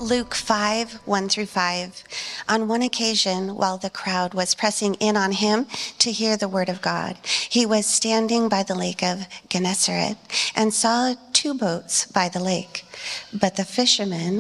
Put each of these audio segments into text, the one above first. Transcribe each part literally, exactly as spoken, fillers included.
Luke five, one through five. On one occasion, while the crowd was pressing in on him to hear the word of God, he was standing by the lake of Gennesaret and saw two boats by the lake. But the fishermen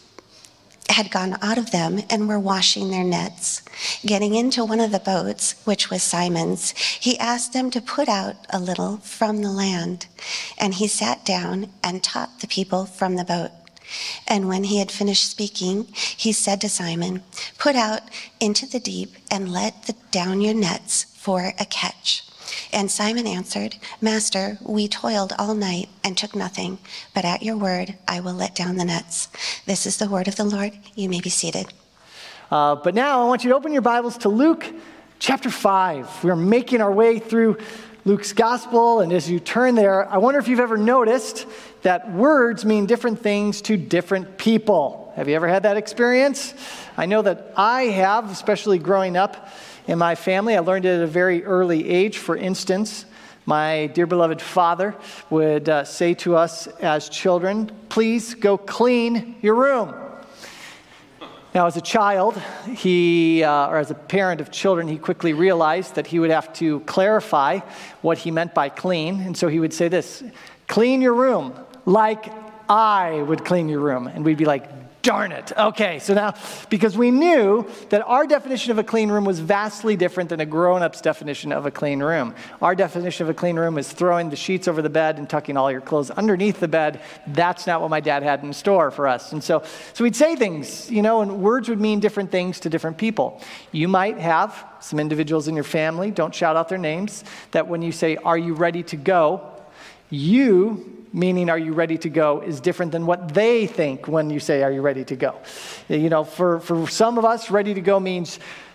had gone out of them and were washing their nets. Getting into one of the boats, which was Simon's, he asked them to put out a little from the land. And he sat down and taught the people from the boat. And when he had finished speaking, he said to Simon, "Put out into the deep and let the, down your nets for a catch." And Simon answered, "Master, we toiled all night and took nothing, but at your word I will let down the nets." This is the word of the Lord. You may be seated. Uh, but now I want you to open your Bibles to Luke chapter five. We're making our way through Luke's gospel, and as you turn there, I wonder if you've ever noticed that words mean different things to different people. Have you ever had that experience? I know that I have, especially growing up in my family. I learned it at a very early age. For instance, my dear beloved father would uh, say to us as children, "Please go clean your room." Now, as a child, he, uh, or as a parent of children, he quickly realized that he would have to clarify what he meant by clean. And so he would say this, "Clean your room like I would clean your room." And we'd be like, darn it. Okay, so now, because we knew that our definition of a clean room was vastly different than a grown-up's definition of a clean room. Our definition of a clean room is throwing the sheets over the bed and tucking all your clothes underneath the bed. That's not what my dad had in store for us. And so, so we'd say things, you know, and words would mean different things to different people. You might have some individuals in your family, don't shout out their names, that when you say, "Are you ready to go?" you meaning "are you ready to go" is different than what they think when you say "are you ready to go?" You know, for, for some of us, ready to go means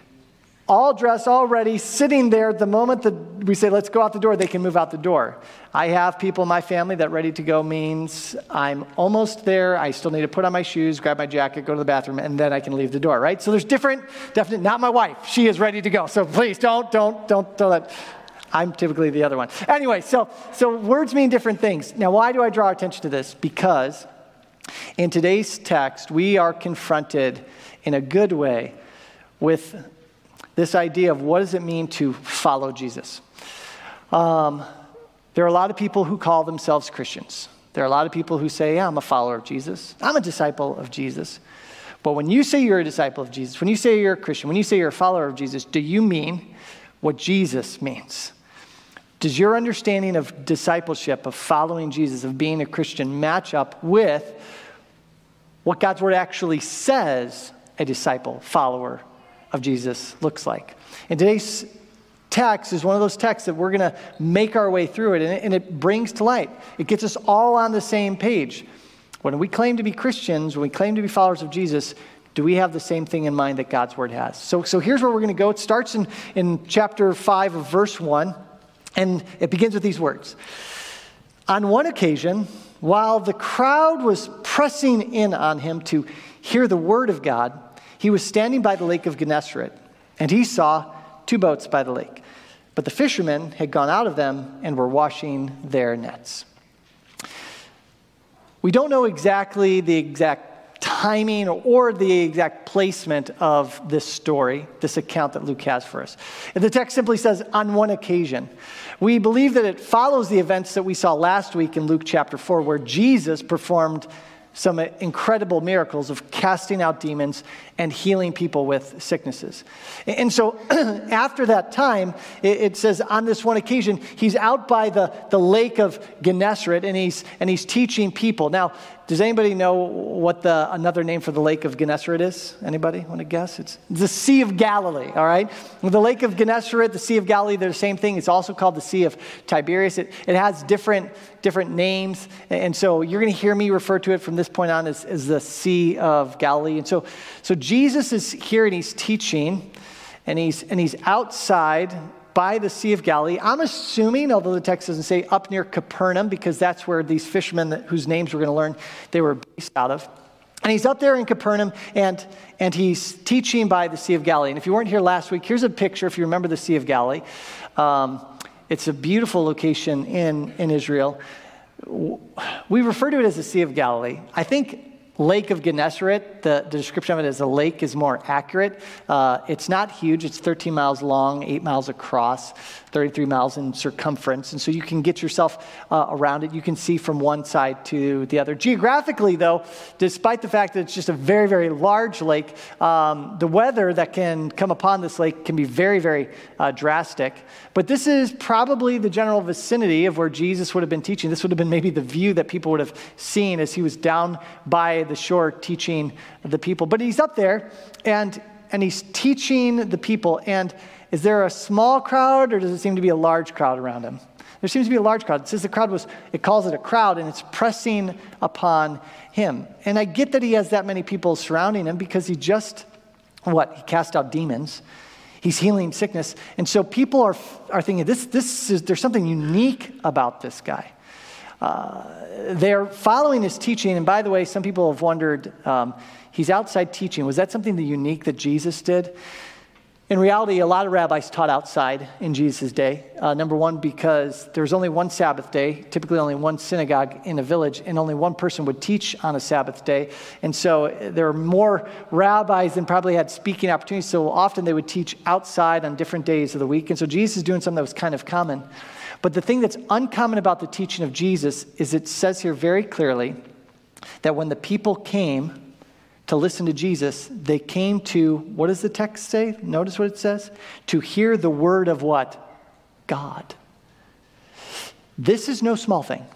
all dressed, all ready, sitting there. The moment that we say, "let's go out the door," they can move out the door. I have people in my family that ready to go means I'm almost there. I still need to put on my shoes, grab my jacket, go to the bathroom, and then I can leave the door, right? So there's different, definite, not my wife. She is ready to go. So please don't, don't, don't, don't let... I'm typically the other one. Anyway, so so words mean different things. Now, why do I draw attention to this? Because in today's text, we are confronted in a good way with this idea of what does it mean to follow Jesus. Um, there are a lot of people who call themselves Christians. There are a lot of people who say, "Yeah, I'm a follower of Jesus. I'm a disciple of Jesus." But when you say you're a disciple of Jesus, when you say you're a Christian, when you say you're a follower of Jesus, do you mean what Jesus means? Does your understanding of discipleship, of following Jesus, of being a Christian, match up with what God's word actually says a disciple, follower of Jesus looks like? And today's text is one of those texts that we're going to make our way through it, and it, and it brings to light. It gets us all on the same page. When we claim to be Christians, when we claim to be followers of Jesus, do we have the same thing in mind that God's word has? So, so here's where we're going to go. It starts in, in chapter five of verse one. And it begins with these words. On one occasion, while the crowd was pressing in on him to hear the word of God, he was standing by the lake of Gennesaret, and he saw two boats by the lake. But the fishermen had gone out of them and were washing their nets. We don't know exactly the exact timing or the exact placement of this story, this account that Luke has for us. And the text simply says, on one occasion. We believe that it follows the events that we saw last week in Luke chapter four, where Jesus performed some incredible miracles of casting out demons and healing people with sicknesses. And so after that time, it says on this one occasion, he's out by the, the lake of Gennesaret, and he's and he's teaching people. Now, does anybody know what the another name for the lake of Gennesaret is? Anybody want to guess? It's the Sea of Galilee, all right? The lake of Gennesaret, the Sea of Galilee, they're the same thing. It's also called the Sea of Tiberias. It, it has different, different names, and so you're going to hear me refer to it from this point on as, as the Sea of Galilee. And so, so Jesus is here and he's teaching, and he's and he's outside by the Sea of Galilee. I'm assuming, although the text doesn't say, up near Capernaum, because that's where these fishermen that, whose names we're going to learn, they were based out of. And he's up there in Capernaum, and, and he's teaching by the Sea of Galilee. And if you weren't here last week, here's a picture, if you remember the Sea of Galilee. Um, it's a beautiful location in, in Israel. We refer to it as the Sea of Galilee. I think Lake of Gennesaret, the, the description of it as a lake is more accurate. Uh, it's not huge. It's thirteen miles long, eight miles across, thirty-three miles in circumference. And so you can get yourself uh, around it. You can see from one side to the other. Geographically, though, despite the fact that it's just a very, very large lake, um, the weather that can come upon this lake can be very, very uh, drastic. But this is probably the general vicinity of where Jesus would have been teaching. This would have been maybe the view that people would have seen as he was down by the shore teaching the people. But he's up there and and he's teaching the people. And is there a small crowd or does it seem to be a large crowd around him? There seems to be a large crowd. It says the crowd was, it calls it a crowd, and it's pressing upon him. And I get that he has that many people surrounding him because he just, what? He cast out demons. He's healing sickness. And so people are are thinking, this, this is, there's something unique about this guy. Uh, they're following his teaching. And by the way, some people have wondered, um, he's outside teaching. Was that something that unique that Jesus did? In reality, a lot of rabbis taught outside in Jesus' day. Uh, number one, because there was only one Sabbath day, typically only one synagogue in a village, and only one person would teach on a Sabbath day. And so there were more rabbis than probably had speaking opportunities, so often they would teach outside on different days of the week. And so Jesus is doing something that was kind of common. But the thing that's uncommon about the teaching of Jesus is it says here very clearly that when the people came to listen to Jesus, they came to, what does the text say? Notice what it says. To hear the word of what? God. This is no small thing.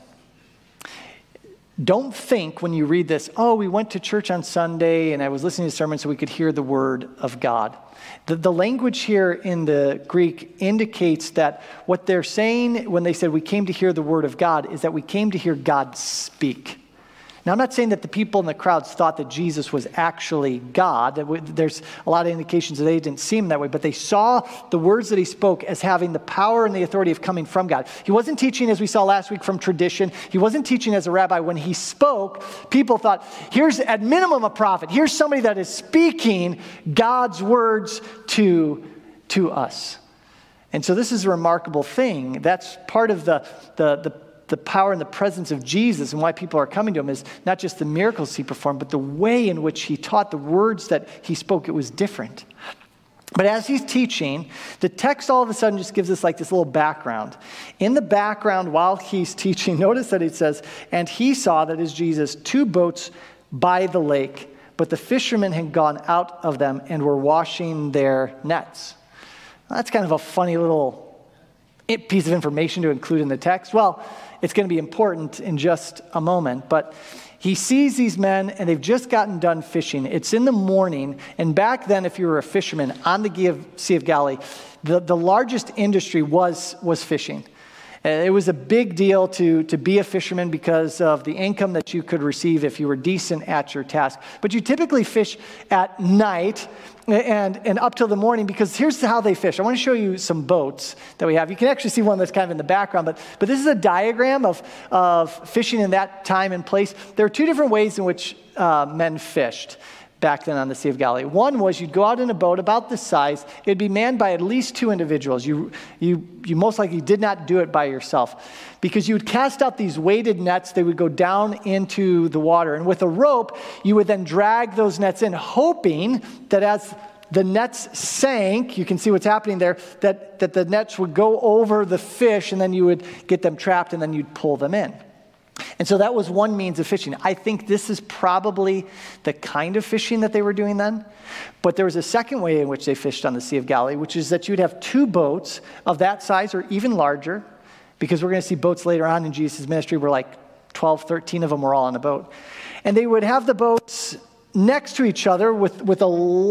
Don't think when you read this, oh, we went to church on Sunday and I was listening to sermons so we could hear the word of God. The, the language here in the Greek indicates that what they're saying when they said we came to hear the word of God is that we came to hear God speak. Now, I'm not saying that the people in the crowds thought that Jesus was actually God. There's a lot of indications that they didn't see him that way, but they saw the words that he spoke as having the power and the authority of coming from God. He wasn't teaching, as we saw last week, from tradition. He wasn't teaching as a rabbi. When he spoke, people thought, here's at minimum a prophet. Here's somebody that is speaking God's words to, to us. And so this is a remarkable thing. That's part of the the the the power and the presence of Jesus and why people are coming to him is not just the miracles he performed, but the way in which he taught, the words that he spoke. It was different. But as he's teaching, the text all of a sudden just gives us like this little background. In the background while he's teaching, notice that it says, and he saw, that is Jesus, two boats by the lake, but the fishermen had gone out of them and were washing their nets. Well, that's kind of a funny little piece of information to include in the text. Well, it's going to be important in just a moment, but he sees these men and they've just gotten done fishing. It's in the morning, and back then, if you were a fisherman on the Sea of Galilee, the, the largest industry was, was fishing. It was a big deal to, to be a fisherman because of the income that you could receive if you were decent at your task. But you typically fish at night and, and up till the morning, because here's how they fish. I want to show you some boats that we have. You can actually see one that's kind of in the background, but, but this is a diagram of, of fishing in that time and place. There are two different ways in which uh, men fished back then on the Sea of Galilee. One was you'd go out in a boat about this size. It'd be manned by at least two individuals. You, you, you most likely did not do it by yourself, because you would cast out these weighted nets. They would go down into the water. And with a rope, you would then drag those nets in, hoping that as the nets sank, you can see what's happening there, that, that the nets would go over the fish, and then you would get them trapped, and then you'd pull them in. And so that was one means of fishing. I think this is probably the kind of fishing that they were doing then. But there was a second way in which they fished on the Sea of Galilee, which is that you'd have two boats of that size or even larger, because we're going to see boats later on in Jesus' ministry where like twelve, thirteen of them were all on a boat. And they would have the boats next to each other with, with a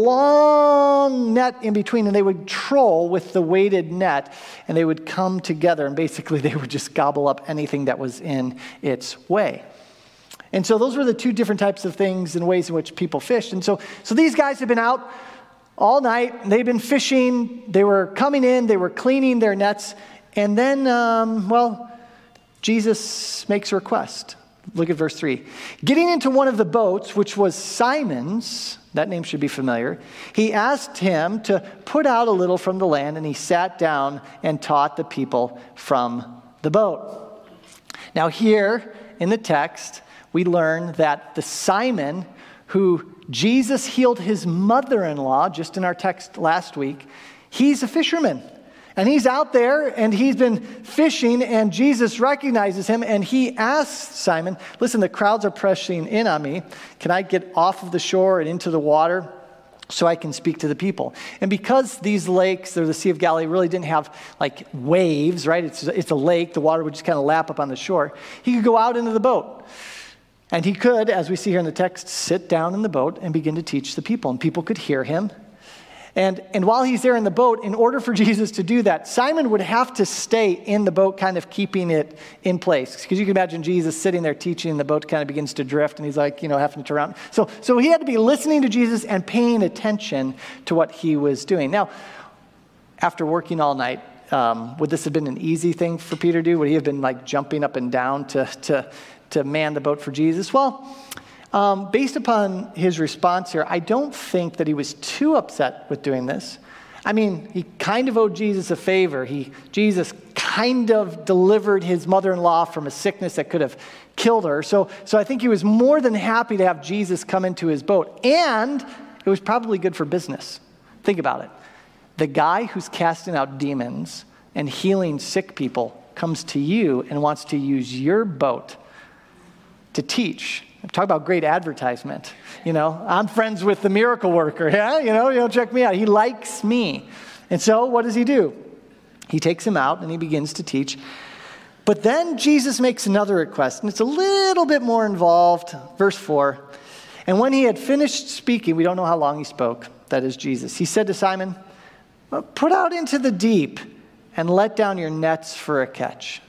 long net in between, and they would troll with the weighted net, and they would come together, and basically they would just gobble up anything that was in its way. And so those were the two different types of things and ways in which people fished. And so, so these guys had been out all night, they'd been fishing, they were coming in, they were cleaning their nets, and then, um, well, Jesus makes a request. Look at verse three. Getting into one of the boats, which was Simon's, that name should be familiar, he asked him to put out a little from the land, and he sat down and taught the people from the boat. Now here in the text, we learn that the Simon who Jesus healed his mother-in-law, just in our text last week, he's a fisherman. And he's out there and he's been fishing, and Jesus recognizes him and he asks Simon, listen, the crowds are pressing in on me. Can I get off of the shore and into the water so I can speak to the people? And because these lakes, or the Sea of Galilee, really didn't have like waves, right? It's, it's a lake. The water would just kind of lap up on the shore. He could go out into the boat. And he could, as we see here in the text, sit down in the boat and begin to teach the people. And people could hear him. And, and while he's there in the boat, in order for Jesus to do that, Simon would have to stay in the boat, kind of keeping it in place. Because you can imagine Jesus sitting there teaching, and the boat kind of begins to drift, and he's like, you know, having to turn around. So, so he had to be listening to Jesus and paying attention to what he was doing. Now, after working all night, um, would this have been an easy thing for Peter to do? Would he have been like jumping up and down to, to, to man the boat for Jesus? Well, Um, based upon his response here, I don't think that he was too upset with doing this. I mean, he kind of owed Jesus a favor. He, Jesus kind of delivered his mother-in-law from a sickness that could have killed her. So, so I think he was more than happy to have Jesus come into his boat. And it was probably good for business. Think about it. The guy who's casting out demons and healing sick people comes to you and wants to use your boat to teach. Talk about great advertisement. You know, I'm friends with the miracle worker. Yeah, you know, you know, check me out. He likes me. And so what does he do? He takes him out and he begins to teach. But then Jesus makes another request, and it's a little bit more involved. Verse four. And when he had finished speaking, we don't know how long he spoke. That is Jesus. He said to Simon, put out into the deep and let down your nets for a catch.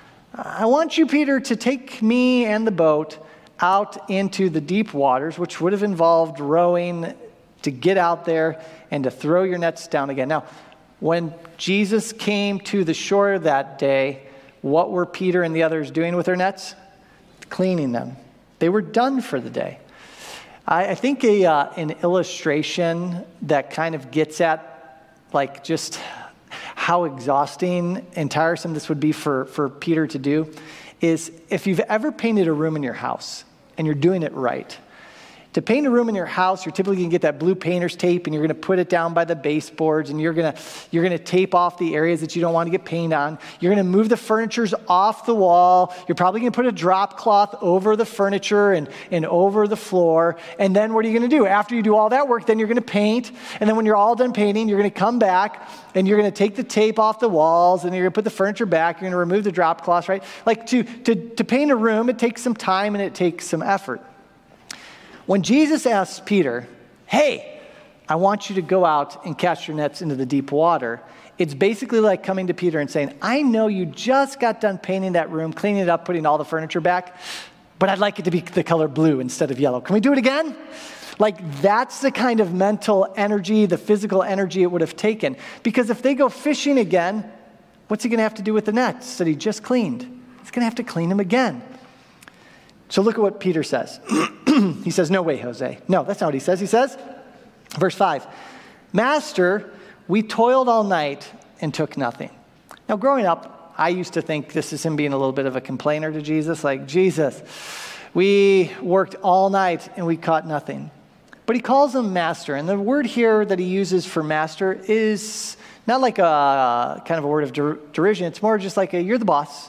I want you, Peter, to take me and the boat out into the deep waters, which would have involved rowing to get out there and to throw your nets down again. Now, when Jesus came to the shore that day, what were Peter and the others doing with their nets? Cleaning them. They were done for the day. I, I think a, uh, an illustration that kind of gets at like just how exhausting and tiresome this would be for, for Peter to do is if you've ever painted a room in your house, and you're doing it right. To paint a room in your house, you're typically going to get that blue painter's tape, and you're going to put it down by the baseboards, and you're going to you're going to tape off the areas that you don't want to get paint on. You're going to move the furnitures off the wall. You're probably going to put a drop cloth over the furniture and, and over the floor. And then what are you going to do? After you do all that work, then you're going to paint. And then when you're all done painting, you're going to come back, and you're going to take the tape off the walls, and you're going to put the furniture back. You're going to remove the drop cloths, right? Like to, to, to paint a room, it takes some time and it takes some effort. When Jesus asks Peter, hey, I want you to go out and cast your nets into the deep water, it's basically like coming to Peter and saying, I know you just got done painting that room, cleaning it up, putting all the furniture back, but I'd like it to be the color blue instead of yellow. Can we do it again? Like that's the kind of mental energy, the physical energy it would have taken. Because if they go fishing again, what's he going to have to do with the nets that he just cleaned? He's going to have to clean them again. So look at what Peter says. He says, no way, Jose. No, that's not what he says. He says, verse five, Master, we toiled all night and took nothing. Now, growing up, I used to think this is him being a little bit of a complainer to Jesus. Like, Jesus, we worked all night and we caught nothing. But he calls him master. And the word here that he uses for master is not like a kind of a word of der- derision. It's more just like a, you're the boss.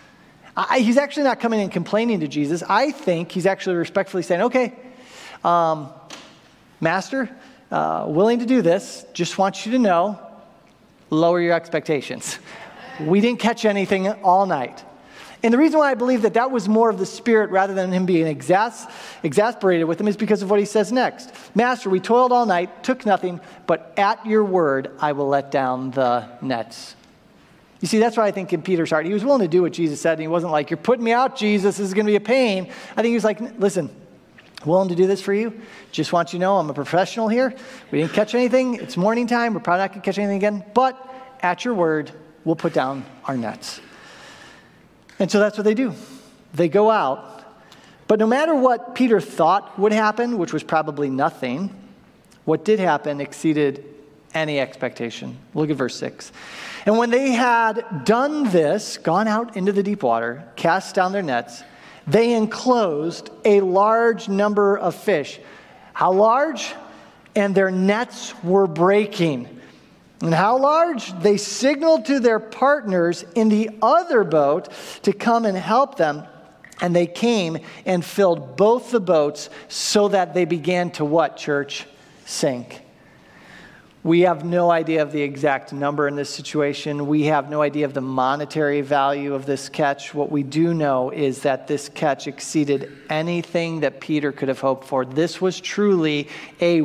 I, he's actually not coming and complaining to Jesus. I think he's actually respectfully saying, okay, um, Master, uh, willing to do this, just want you to know, lower your expectations. We didn't catch anything all night. And the reason why I believe that that was more of the spirit rather than him being exas- exasperated with him is because of what he says next. Master, we toiled all night, took nothing, but at your word, I will let down the nets. You see, that's why I think in Peter's heart, he was willing to do what Jesus said, and he wasn't like, you're putting me out, Jesus, this is going to be a pain. I think he was like, listen, willing to do this for you. Just want you to know I'm a professional here. We didn't catch anything. It's morning time. We're probably not going to catch anything again. But at your word, we'll put down our nets. And so that's what they do. They go out. But no matter what Peter thought would happen, which was probably nothing, what did happen exceeded any expectation. Look at verse six. And when they had done this, gone out into the deep water, cast down their nets, they enclosed a large number of fish. How large? And their nets were breaking. And how large? They signaled to their partners in the other boat to come and help them. And they came and filled both the boats so that they began to what, church? Sink. We have no idea of the exact number in this situation. We have no idea of the monetary value of this catch. What we do know is that this catch exceeded anything that Peter could have hoped for. This was truly a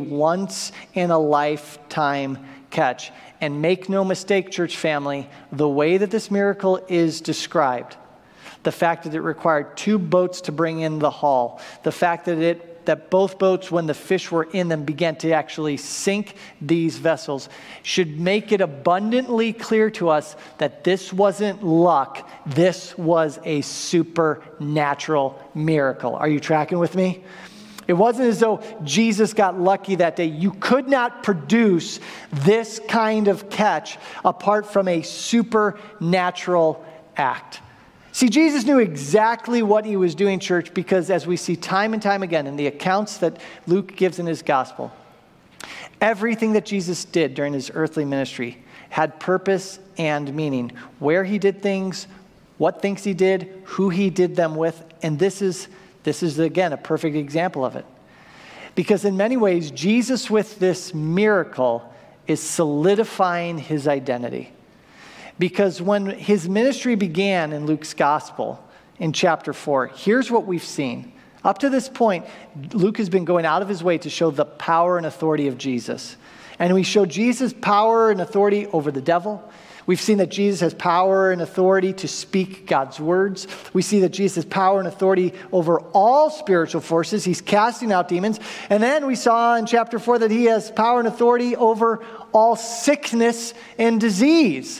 once-in-a-lifetime catch. And make no mistake, church family, the way that this miracle is described, the fact that it required two boats to bring in the haul, the fact that it that both boats, when the fish were in them, began to actually sink these vessels, should make it abundantly clear to us that this wasn't luck. This was a supernatural miracle. Are you tracking with me? It wasn't as though Jesus got lucky that day. You could not produce this kind of catch apart from a supernatural act. See, Jesus knew exactly what he was doing, church, because as we see time and time again in the accounts that Luke gives in his gospel, everything that Jesus did during his earthly ministry had purpose and meaning. Where he did things, what things he did, who he did them with, and this is, this is again, a perfect example of it. Because in many ways, Jesus with this miracle is solidifying his identity. Because when his ministry began in Luke's gospel in chapter four, here's what we've seen. Up to this point, Luke has been going out of his way to show the power and authority of Jesus. And we show Jesus' power and authority over the devil. We've seen that Jesus has power and authority to speak God's words. We see that Jesus has power and authority over all spiritual forces. He's casting out demons. And then we saw in chapter four that he has power and authority over all sickness and disease.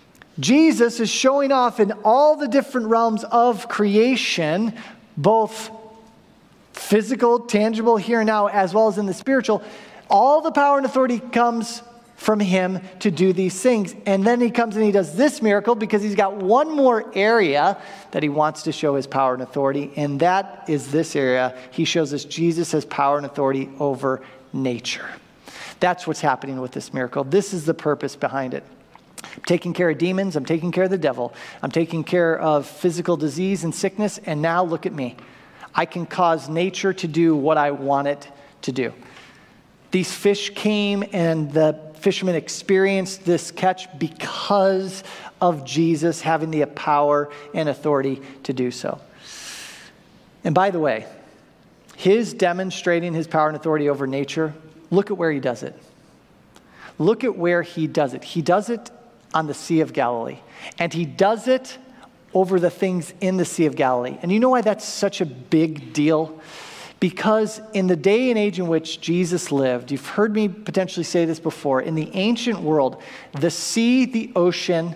Jesus is showing off in all the different realms of creation, both physical, tangible, here and now, as well as in the spiritual. All the power and authority comes from him to do these things. And then he comes and he does this miracle because he's got one more area that he wants to show his power and authority, and that is this area. He shows us Jesus has power and authority over nature. That's what's happening with this miracle. This is the purpose behind it. I'm taking care of demons. I'm taking care of the devil. I'm taking care of physical disease and sickness. And now look at me. I can cause nature to do what I want it to do. These fish came and the fishermen experienced this catch because of Jesus having the power and authority to do so. And by the way, his demonstrating his power and authority over nature, look at where he does it. Look at where he does it. He does it on the Sea of Galilee. And he does it over the things in the Sea of Galilee. And you know why that's such a big deal? Because in the day and age in which Jesus lived, you've heard me potentially say this before, in the ancient world, the sea, the ocean,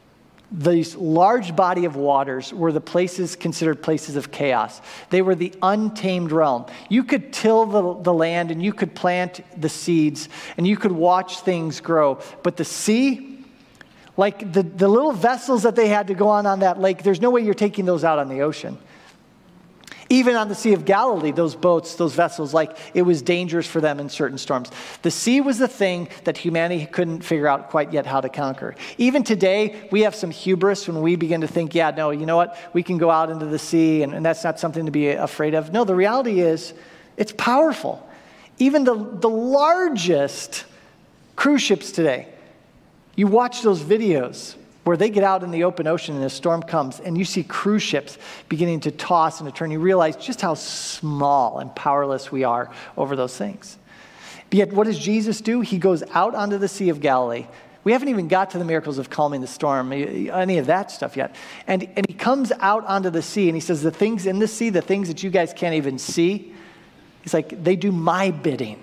these large body of waters were the places considered places of chaos. They were the untamed realm. You could till the, the land and you could plant the seeds and you could watch things grow. But the sea, like the, the little vessels that they had to go on on that lake, there's no way you're taking those out on the ocean. Even on the Sea of Galilee, those boats, those vessels, like it was dangerous for them in certain storms. The sea was the thing that humanity couldn't figure out quite yet how to conquer. Even today, we have some hubris when we begin to think, yeah, no, you know what? We can go out into the sea and, and that's not something to be afraid of. No, the reality is it's powerful. Even the, the largest cruise ships today, you watch those videos where they get out in the open ocean and a storm comes and you see cruise ships beginning to toss and to turn. You realize just how small and powerless we are over those things. But yet what does Jesus do? He goes out onto the Sea of Galilee. We haven't even got to the miracles of calming the storm, any of that stuff yet. And, and he comes out onto the sea and he says, the things in the sea, the things that you guys can't even see, he's like, they do my bidding.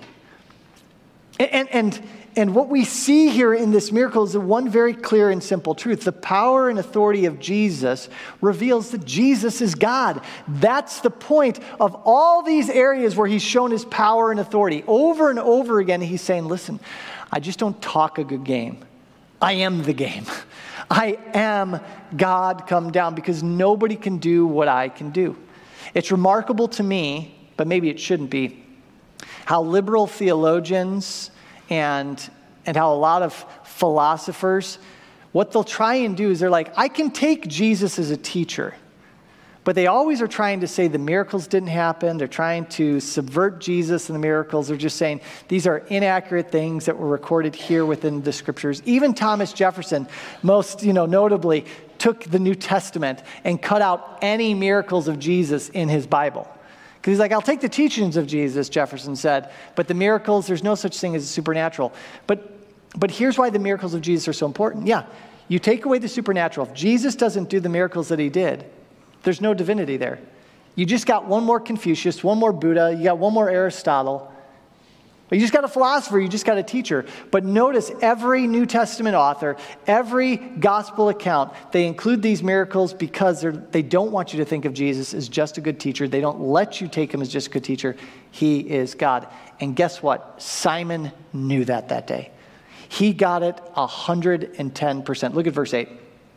And, and, and And what we see here in this miracle is one very clear and simple truth. The power and authority of Jesus reveals that Jesus is God. That's the point of all these areas where he's shown his power and authority. Over and over again, he's saying, listen, I just don't talk a good game. I am the game. I am God come down because nobody can do what I can do. It's remarkable to me, but maybe it shouldn't be, how liberal theologians and, and how a lot of philosophers, what they'll try and do is they're like, I can take Jesus as a teacher, but they always are trying to say the miracles didn't happen. They're trying to subvert Jesus and the miracles. They're just saying these are inaccurate things that were recorded here within the scriptures. Even Thomas Jefferson, most you know notably, took the New Testament and cut out any miracles of Jesus in his Bible. Because he's like, I'll take the teachings of Jesus, Jefferson said, but the miracles, there's no such thing as a supernatural. But but here's why the miracles of Jesus are so important. Yeah, you take away the supernatural. If Jesus doesn't do the miracles that he did, there's no divinity there. You just got one more Confucius, one more Buddha, you got one more Aristotle. You just got a philosopher, you just got a teacher. But notice every New Testament author, every gospel account, they include these miracles because they don't want you to think of Jesus as just a good teacher. They don't let you take him as just a good teacher. He is God. And guess what? Simon knew that that day. He got it one hundred ten percent. Look at verse eight.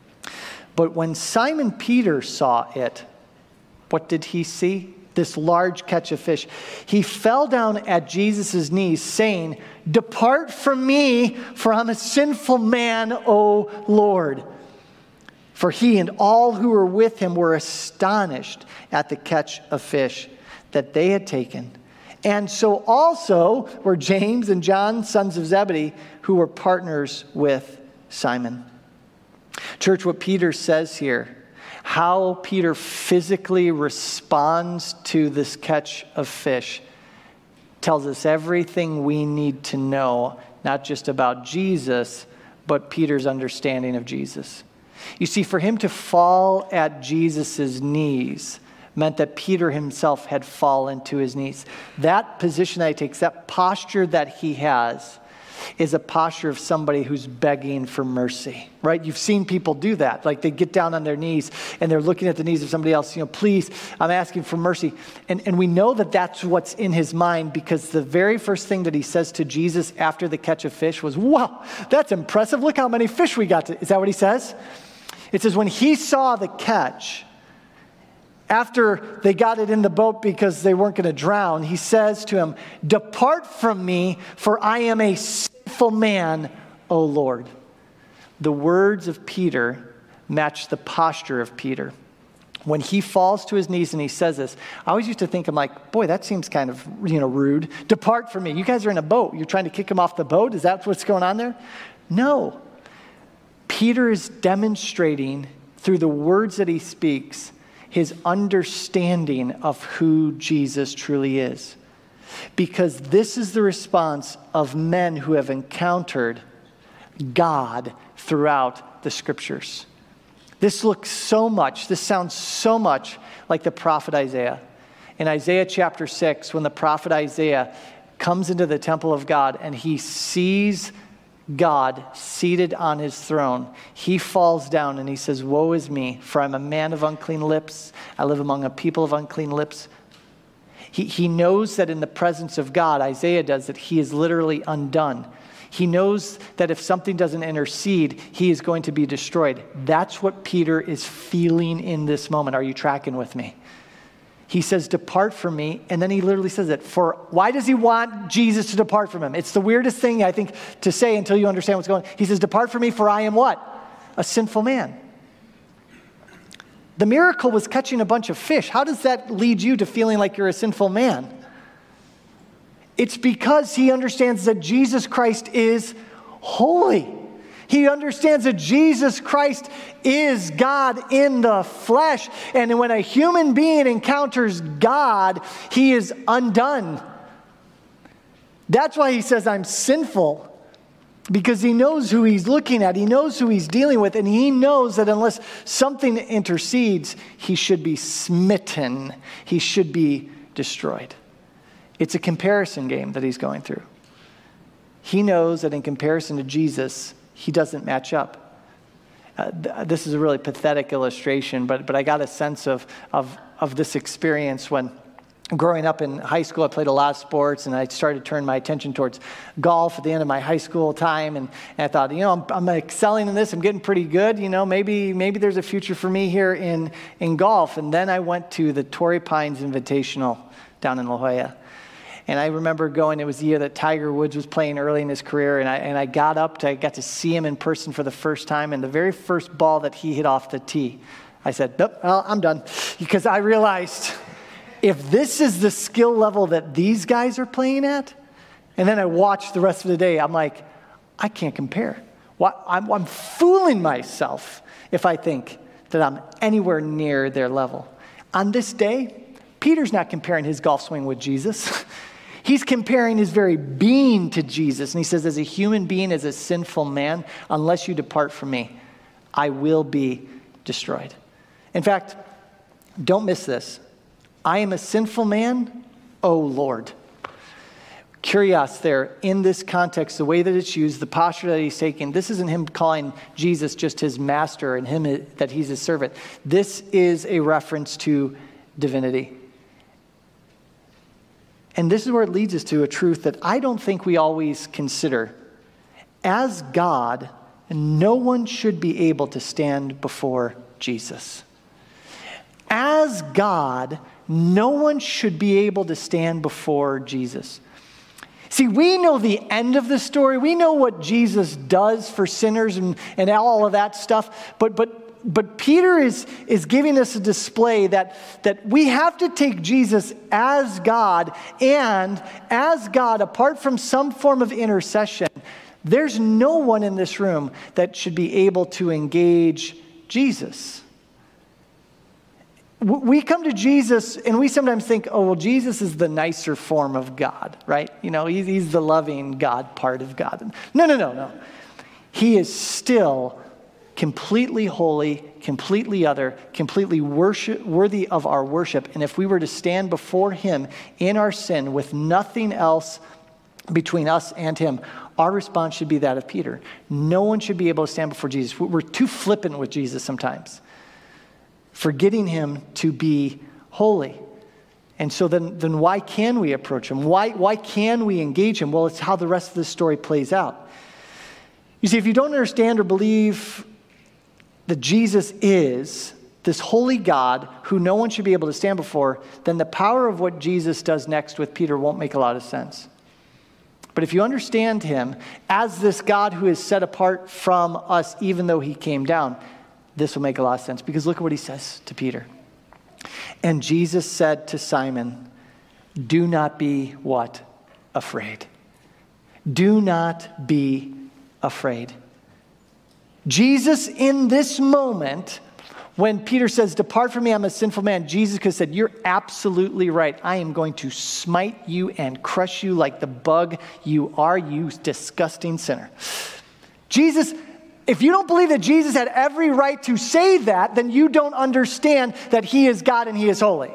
But when Simon Peter saw it, what did he see? This large catch of fish. He fell down at Jesus' knees, saying, "Depart from me, for I'm a sinful man, O Lord." For he and all who were with him were astonished at the catch of fish that they had taken. And so also were James and John, sons of Zebedee, who were partners with Simon. Church, what Peter says here, how Peter physically responds to this catch of fish, tells us everything we need to know, not just about Jesus, but Peter's understanding of Jesus. You see, for him to fall at Jesus' knees meant that Peter himself had fallen to his knees. That position that he takes, that posture that he has, is a posture of somebody who's begging for mercy, right? You've seen people do that. Like they get down on their knees and they're looking at the knees of somebody else, you know, please, I'm asking for mercy. And, and we know that that's what's in his mind because the very first thing that he says to Jesus after the catch of fish was, wow, that's impressive. Look how many fish we got. To. Is that what he says? It says when he saw the catch, after they got it in the boat because they weren't going to drown, he says to him, "Depart from me, for I am a sinful man, O Lord." The words of Peter match the posture of Peter. When he falls to his knees and he says this, I always used to think, I'm like, boy, that seems kind of, you know, rude. Depart from me. You guys are in a boat. You're trying to kick him off the boat? Is that what's going on there? No. Peter is demonstrating through the words that he speaks his understanding of who Jesus truly is. Because this is the response of men who have encountered God throughout the scriptures. This looks so much, this sounds so much like the prophet Isaiah. In Isaiah chapter six, when the prophet Isaiah comes into the temple of God and he sees God seated on his throne, he falls down and he says, "Woe is me, for I'm a man of unclean lips. I live among a people of unclean lips." He, he knows that in the presence of God, Isaiah does, that he is literally undone. He knows that if something doesn't intercede, he is going to be destroyed. That's what Peter is feeling in this moment. Are you tracking with me? He says, "Depart from me." And then he literally says it. For why does he want Jesus to depart from him? It's the weirdest thing, I think, to say until you understand what's going on. He says, "Depart from me, for I am" what? A sinful man. The miracle was catching a bunch of fish. How does that lead you to feeling like you're a sinful man? It's because he understands that Jesus Christ is holy. He understands that Jesus Christ is God in the flesh. And when a human being encounters God, he is undone. That's why he says, "I'm sinful." Because he knows who he's looking at. He knows who he's dealing with. And he knows that unless something intercedes, he should be smitten. He should be destroyed. It's a comparison game that he's going through. He knows that in comparison to Jesus, he doesn't match up. Uh, th- this is a really pathetic illustration, but but I got a sense of of of this experience when growing up in high school, I played a lot of sports, and I started to turn my attention towards golf at the end of my high school time. And, and I thought, you know, I'm, I'm excelling in this. I'm getting pretty good. You know, maybe maybe there's a future for me here in, in golf. And then I went to the Torrey Pines Invitational down in La Jolla. And I remember going, it was the year that Tiger Woods was playing early in his career, and I and I got up, to, I got to see him in person for the first time, and the very first ball that he hit off the tee, I said, nope, well, I'm done. Because I realized, if this is the skill level that these guys are playing at, and then I watched the rest of the day, I'm like, I can't compare. What, I'm, I'm fooling myself if I think that I'm anywhere near their level. On this day, Peter's not comparing his golf swing with Jesus. He's comparing his very being to Jesus. And he says, as a human being, as a sinful man, unless you depart from me, I will be destroyed. In fact, don't miss this. I am a sinful man, O Lord. Kurios there, in this context, the way that it's used, the posture that he's taking, this isn't him calling Jesus just his master and him that he's his servant. This is a reference to divinity. And this is where it leads us to a truth that I don't think we always consider. As God, no one should be able to stand before Jesus. As God, no one should be able to stand before Jesus. See, we know the end of the story. We know what Jesus does for sinners and, and all of that stuff. But but but Peter is, is giving us a display that, that we have to take Jesus as God, and as God, apart from some form of intercession, there's no one in this room that should be able to engage Jesus. We come to Jesus and we sometimes think, oh, well, Jesus is the nicer form of God, right? You know, he's, he's the loving God part of God. No, no, no, no. He is still completely holy, completely other, completely worship, worthy of our worship. And if we were to stand before him in our sin with nothing else between us and him, our response should be that of Peter. No one should be able to stand before Jesus. We're too flippant with Jesus sometimes, forgetting him to be holy. And so then, then why can we approach him? Why, why can we engage him? Well, it's how the rest of the story plays out. You see, if you don't understand or believe that Jesus is this holy God who no one should be able to stand before, then the power of what Jesus does next with Peter won't make a lot of sense. But if you understand him as this God who is set apart from us, even though he came down, this will make a lot of sense, because look at what he says to Peter. And Jesus said to Simon, do not be what? Afraid. Do not be afraid. Jesus, in this moment, when Peter says, depart from me, I'm a sinful man, Jesus could have said, you're absolutely right. I am going to smite you and crush you like the bug you are, you disgusting sinner. Jesus, if you don't believe that Jesus had every right to say that, then you don't understand that he is God and he is holy.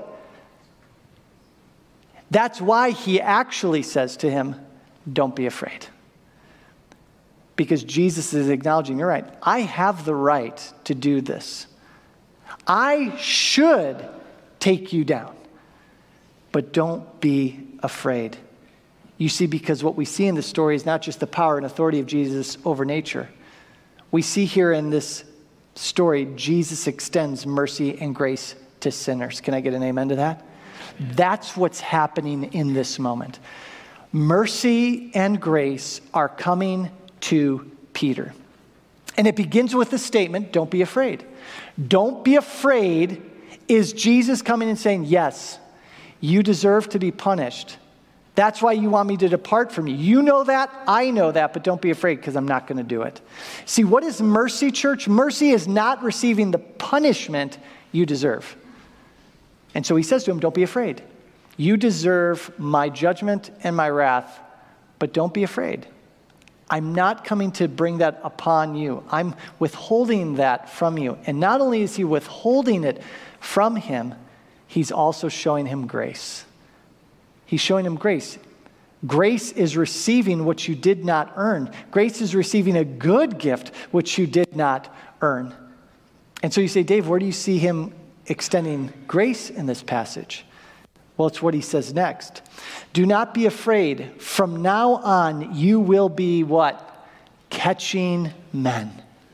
That's why he actually says to him, don't be afraid. Because Jesus is acknowledging, you're right, I have the right to do this. I should take you down, but don't be afraid. You see, because what we see in the story is not just the power and authority of Jesus over nature. We see here in this story, Jesus extends mercy and grace to sinners. Can I get an amen to that? That's what's happening in this moment. Mercy and grace are coming to Peter. And it begins with the statement, don't be afraid. Don't be afraid is Jesus coming and saying, yes, you deserve to be punished. That's why you want me to depart from you. You know that, I know that, but don't be afraid because I'm not going to do it. See, what is mercy, church? Mercy is not receiving the punishment you deserve. And so he says to him, don't be afraid. You deserve my judgment and my wrath, but don't be afraid. I'm not coming to bring that upon you. I'm withholding that from you. And not only is he withholding it from him, he's also showing him grace. He's showing him grace. Grace is receiving what you did not earn. Grace is receiving a good gift which you did not earn. And so you say, Dave, where do you see him extending grace in this passage? Well, it's what he says next. Do not be afraid. From now on, you will be what? Catching men.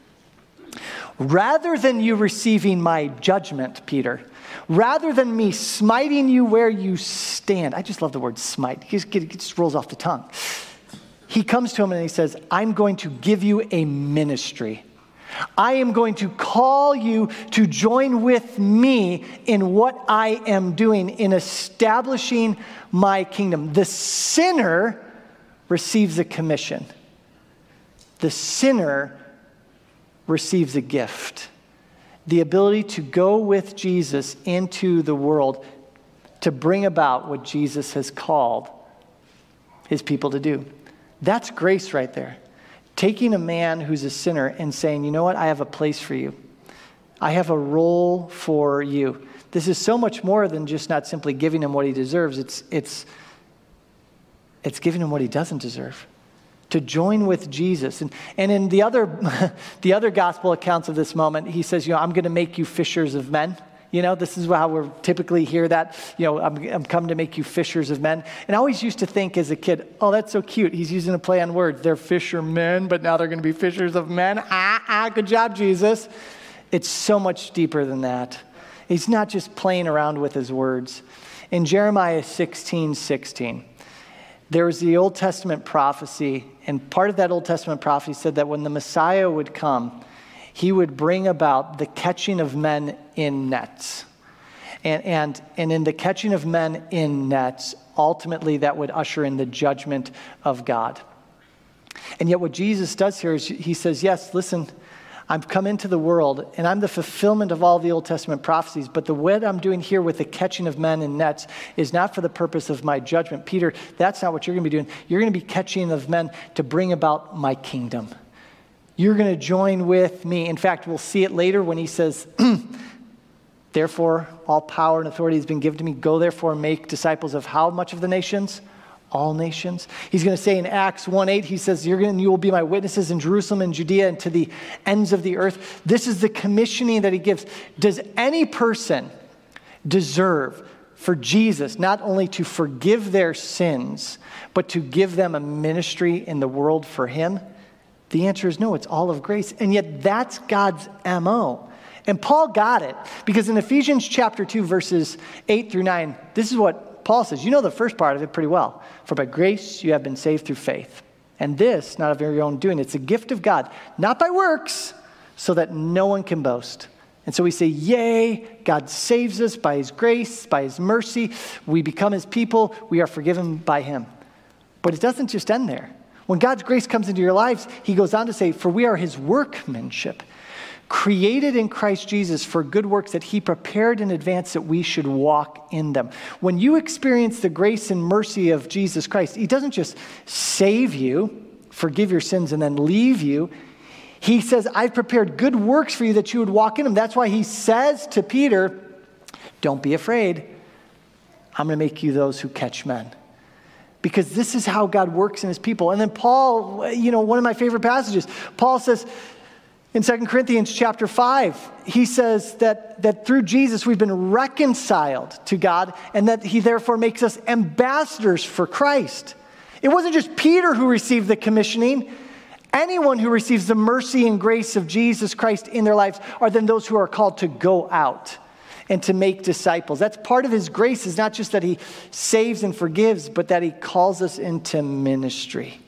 Rather than you receiving my judgment, Peter, rather than me smiting you where you stand. I just love the word smite. It just, it just rolls off the tongue. He comes to him and he says, I'm going to give you a ministry. I am going to call you to join with me in what I am doing in establishing my kingdom. The sinner receives a commission. The sinner receives a gift. The ability to go with Jesus into the world to bring about what Jesus has called his people to do. That's grace right there. Taking a man who's a sinner and saying, you know what, I have a place for you. I have a role for you. This is so much more than just not simply giving him what he deserves. It's, it's, it's giving him what he doesn't deserve. To join with Jesus. And, and in the other, the other gospel accounts of this moment, he says, you know, I'm going to make you fishers of men. You know, this is how we typically hear that. You know, I'm, I'm coming to make you fishers of men. And I always used to think as a kid, oh, that's so cute. He's using a play on words. They're fishermen, but now they're going to be fishers of men. Ah, ah, good job, Jesus. It's so much deeper than that. He's not just playing around with his words. In Jeremiah sixteen sixteen, there was the Old Testament prophecy, and part of that Old Testament prophecy said that when the Messiah would come, he would bring about the catching of men in nets. And, and, and in the catching of men in nets, ultimately that would usher in the judgment of God. And yet what Jesus does here is he says, yes, listen, I've come into the world and I'm the fulfillment of all the Old Testament prophecies, but the what I'm doing here with the catching of men in nets is not for the purpose of my judgment. Peter, that's not what you're going to be doing. You're going to be catching of men to bring about my kingdom. You're going to join with me. In fact, we'll see it later when he says, therefore, all power and authority has been given to me. Go therefore and make disciples of how much of the nations? All nations. He's going to say in Acts one eight, he says, You're going to, you will be my witnesses in Jerusalem and Judea and to the ends of the earth. This is the commissioning that he gives. Does any person deserve for Jesus not only to forgive their sins, but to give them a ministry in the world for him? The answer is no, it's all of grace. And yet that's God's M O. And Paul got it because in Ephesians chapter two, verses eight through nine, this is what Paul says. You know the first part of it pretty well. For by grace you have been saved through faith. And this, not of your own doing. It's a gift of God, not by works, so that no one can boast. And so we say, yay, God saves us by his grace, by his mercy. We become his people. We are forgiven by him. But it doesn't just end there. When God's grace comes into your lives, he goes on to say, for we are his workmanship, created in Christ Jesus for good works that he prepared in advance that we should walk in them. When you experience the grace and mercy of Jesus Christ, he doesn't just save you, forgive your sins, and then leave you. He says, I've prepared good works for you that you would walk in them. That's why he says to Peter, don't be afraid. I'm going to make you those who catch men. Because this is how God works in his people. And then Paul, you know, one of my favorite passages, Paul says in Second Corinthians chapter five, he says that, that through Jesus we've been reconciled to God and that he therefore makes us ambassadors for Christ. It wasn't just Peter who received the commissioning. Anyone who receives the mercy and grace of Jesus Christ in their lives are then those who are called to go out and to make disciples. That's part of his grace, is not just that he saves and forgives, but that he calls us into ministry.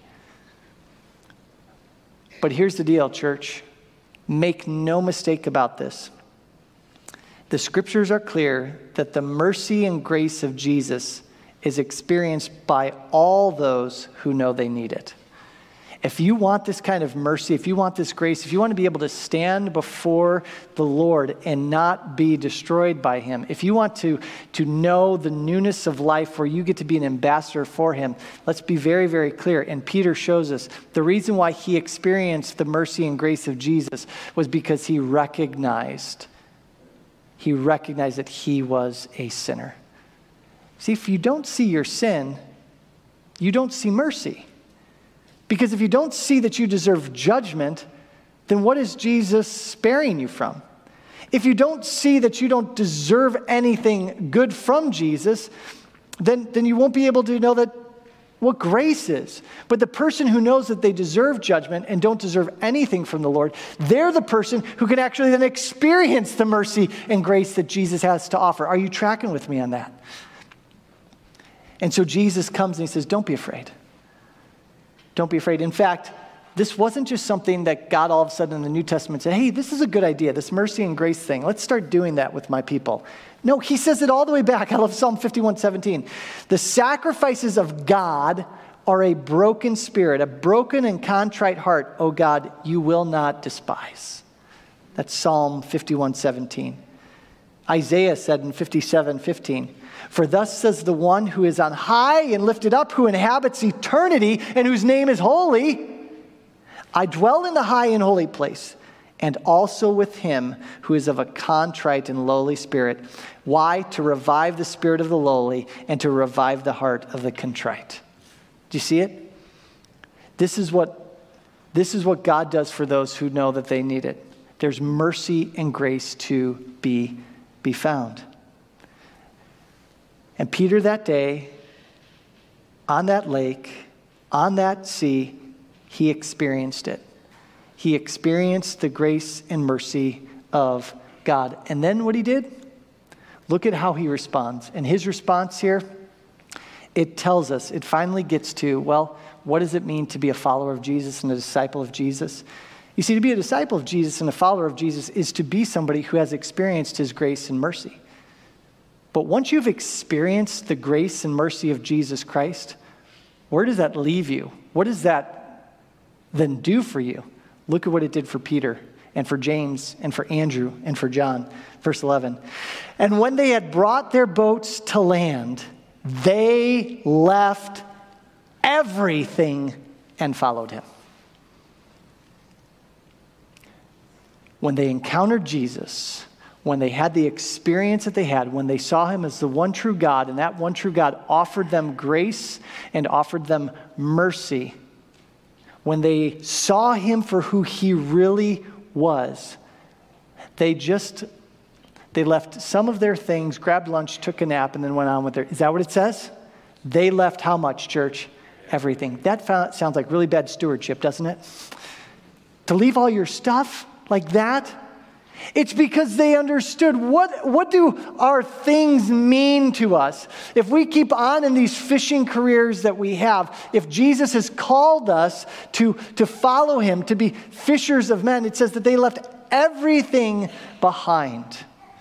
But here's the deal, church. Make no mistake about this. The scriptures are clear that the mercy and grace of Jesus is experienced by all those who know they need it. If you want this kind of mercy, if you want this grace, if you want to be able to stand before the Lord and not be destroyed by him, if you want to, to know the newness of life where you get to be an ambassador for him, let's be very, very clear. And Peter shows us the reason why he experienced the mercy and grace of Jesus was because he recognized, he recognized that he was a sinner. See, if you don't see your sin, you don't see mercy. Because if you don't see that you deserve judgment, then what is Jesus sparing you from? If you don't see that you don't deserve anything good from Jesus, then, then you won't be able to know that what grace is. But the person who knows that they deserve judgment and don't deserve anything from the Lord, they're the person who can actually then experience the mercy and grace that Jesus has to offer. Are you tracking with me on that? And so Jesus comes and he says, don't be afraid. Don't be afraid. In fact, this wasn't just something that God all of a sudden in the New Testament said, hey, this is a good idea, this mercy and grace thing. Let's start doing that with my people. No, he says it all the way back. I love Psalm fifty-one seventeen. The sacrifices of God are a broken spirit, a broken and contrite heart, O God, you will not despise. That's Psalm fifty-one seventeen. Isaiah said in fifty-seven fifteen, for thus says the one who is on high and lifted up, who inhabits eternity and whose name is holy. I dwell in the high and holy place, and also with him who is of a contrite and lowly spirit. Why? To revive the spirit of the lowly and to revive the heart of the contrite. Do you see it? This is what, this is what God does for those who know that they need it. There's mercy and grace to be, be found. And Peter that day, on that lake, on that sea, he experienced it. He experienced the grace and mercy of God. And then what he did? Look at how he responds. And his response here, it tells us, it finally gets to, well, what does it mean to be a follower of Jesus and a disciple of Jesus? You see, to be a disciple of Jesus and a follower of Jesus is to be somebody who has experienced his grace and mercy. But once you've experienced the grace and mercy of Jesus Christ, where does that leave you? What does that then do for you? Look at what it did for Peter and for James and for Andrew and for John. Verse eleven. And when they had brought their boats to land, they left everything and followed him. When they encountered Jesus, when they had the experience that they had, when they saw him as the one true God, and that one true God offered them grace and offered them mercy, when they saw him for who he really was, they just, they left some of their things, grabbed lunch, took a nap, and then went on with their, is that what it says? They left how much, church? Everything. That found, sounds like really bad stewardship, doesn't it? To leave all your stuff like that? It's because they understood what, what do our things mean to us. If we keep on in these fishing careers that we have, if Jesus has called us to, to follow him, to be fishers of men, it says that they left everything behind.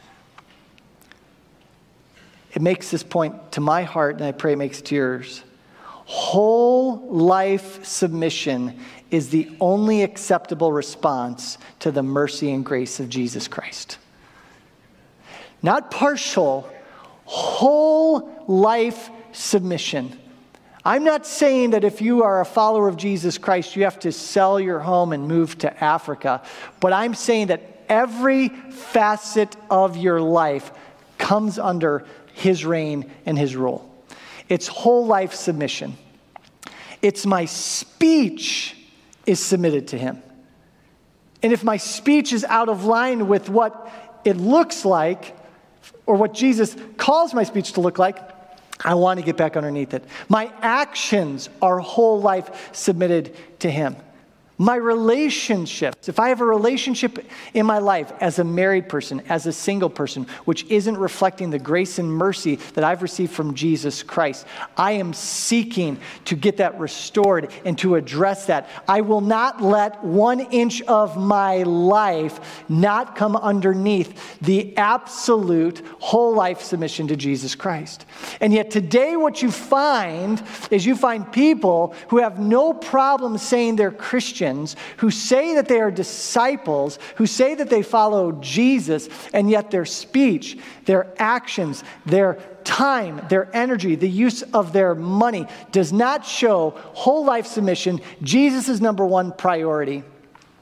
It makes this point to my heart, and I pray it makes it to yours. Whole life submission is the only acceptable response to the mercy and grace of Jesus Christ. Not partial, whole life submission. I'm not saying that if you are a follower of Jesus Christ, you have to sell your home and move to Africa. But I'm saying that every facet of your life comes under his reign and his rule. It's whole life submission. It's my speech is submitted to him. And if my speech is out of line with what it looks like, or what Jesus calls my speech to look like, I want to get back underneath it. My actions are whole life submitted to him. My relationships, if I have a relationship in my life as a married person, as a single person, which isn't reflecting the grace and mercy that I've received from Jesus Christ, I am seeking to get that restored and to address that. I will not let one inch of my life not come underneath the absolute whole life submission to Jesus Christ. And yet today what you find is you find people who have no problem saying they're Christian, who say that they are disciples, who say that they follow Jesus, and yet their speech, their actions, their time, their energy, the use of their money does not show whole life submission, Jesus' number one priority.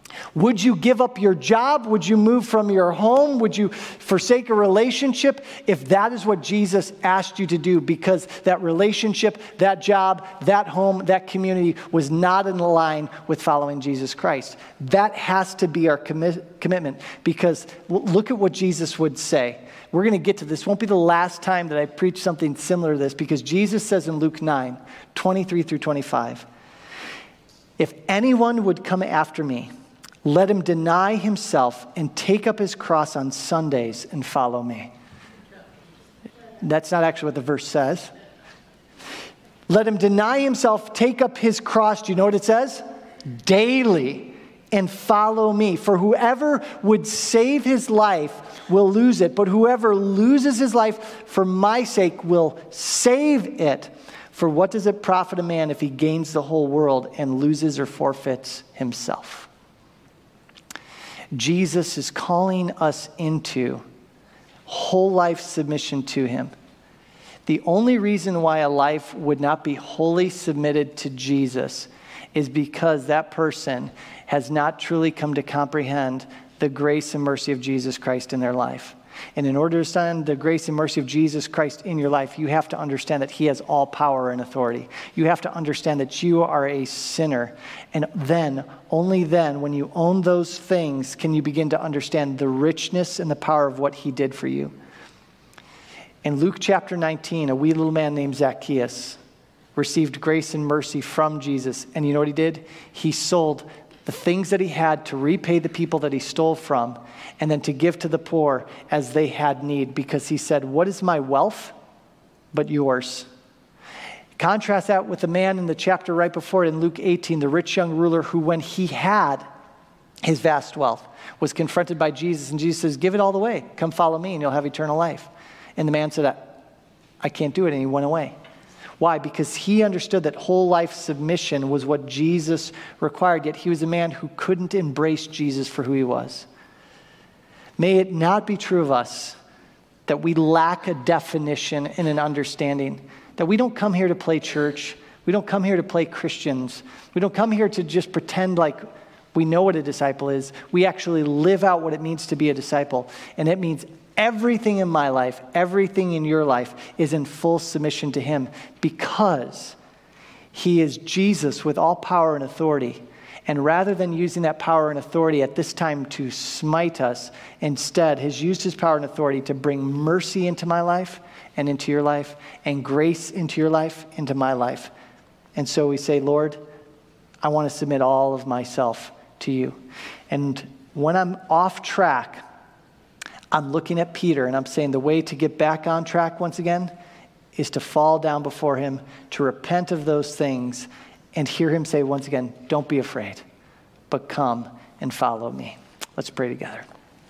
Would you give up your job? Would you move from your home? Would you forsake a relationship if that is what Jesus asked you to do, because that relationship, that job, that home, that community was not in line with following Jesus Christ? That has to be our commi- commitment, because look at what Jesus would say. We're going to get to this. This won't be the last time that I preach something similar to this, because Jesus says in Luke nine, twenty-three through twenty-five, if anyone would come after me, let him deny himself and take up his cross on Sundays and follow me. That's not actually what the verse says. Let him deny himself, take up his cross. Do you know what it says? Daily, and follow me. For whoever would save his life will lose it, but whoever loses his life for my sake will save it. For what does it profit a man if he gains the whole world and loses or forfeits himself? Jesus is calling us into whole life submission to him. The only reason why a life would not be wholly submitted to Jesus is because that person has not truly come to comprehend the grace and mercy of Jesus Christ in their life. And in order to understand the grace and mercy of Jesus Christ in your life, you have to understand that he has all power and authority. You have to understand that you are a sinner. And then, only then, when you own those things, can you begin to understand the richness and the power of what he did for you. In Luke chapter nineteen, a wee little man named Zacchaeus received grace and mercy from Jesus. And you know what he did? He sold the things that he had to repay the people that he stole from, and then to give to the poor as they had need, because he said, what is my wealth but yours? Contrast that with the man in the chapter right before it in Luke eighteen, the rich young ruler who, when he had his vast wealth, was confronted by Jesus, and Jesus says, give it all away. Come follow me and you'll have eternal life. And the man said, I, I can't do it, and he went away. Why? Because he understood that whole life submission was what Jesus required, yet he was a man who couldn't embrace Jesus for who he was. May it not be true of us that we lack a definition and an understanding, that we don't come here to play church, we don't come here to play Christians, we don't come here to just pretend like we know what a disciple is. We actually live out what it means to be a disciple, and it means everything in my life, everything in your life is in full submission to him, because he is Jesus with all power and authority. And rather than using that power and authority at this time to smite us, instead has used his power and authority to bring mercy into my life and into your life, and grace into your life, into my life. And so we say, Lord, I want to submit all of myself to you. And when I'm off track, I'm looking at Peter and I'm saying the way to get back on track once again is to fall down before him, to repent of those things, and hear him say once again, don't be afraid, but come and follow me. Let's pray together.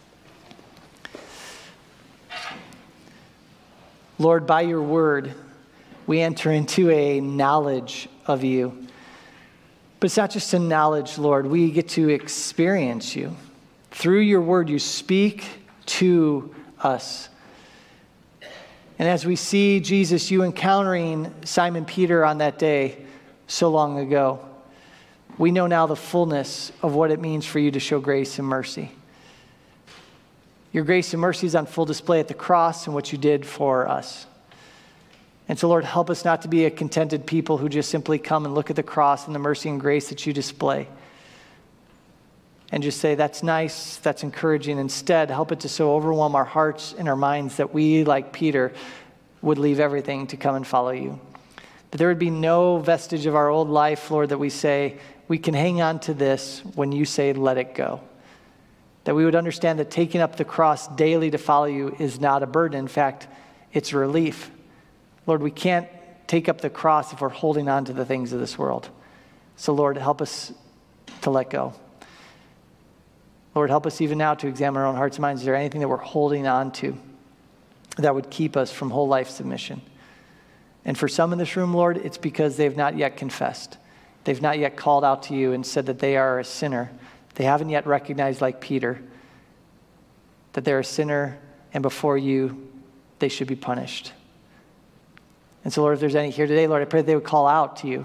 Lord, by your word, we enter into a knowledge of you. But it's not just a knowledge, Lord. We get to experience you. Through your word, you speak to us. And as we see, Jesus, you encountering Simon Peter on that day so long ago, we know now the fullness of what it means for you to show grace and mercy. Your grace and mercy is on full display at the cross and what you did for us. And so, Lord, help us not to be a contented people who just simply come and look at the cross and the mercy and grace that you display and just say, that's nice, that's encouraging. Instead, help it to so overwhelm our hearts and our minds that we, like Peter, would leave everything to come and follow you. That there would be no vestige of our old life, Lord, that we say, we can hang on to this when you say, let it go. That we would understand that taking up the cross daily to follow you is not a burden. In fact, it's relief. Lord, we can't take up the cross if we're holding on to the things of this world. So, Lord, help us to let go. Lord, help us even now to examine our own hearts and minds. Is there anything that we're holding on to that would keep us from whole life submission? And for some in this room, Lord, it's because they've not yet confessed. They've not yet called out to you and said that they are a sinner. They haven't yet recognized, like Peter, that they're a sinner and before you, they should be punished. And so, Lord, if there's any here today, Lord, I pray that they would call out to you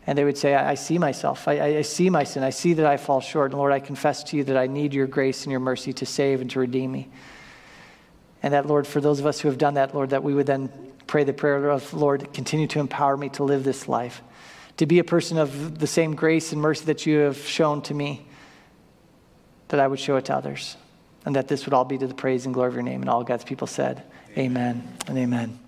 And they would say, I, I see myself. I, I see my sin. I see that I fall short. And Lord, I confess to you that I need your grace and your mercy to save and to redeem me. And that, Lord, for those of us who have done that, Lord, that we would then pray the prayer of, Lord, continue to empower me to live this life, to be a person of the same grace and mercy that you have shown to me, that I would show it to others. And that this would all be to the praise and glory of your name. And all God's people said, amen and amen.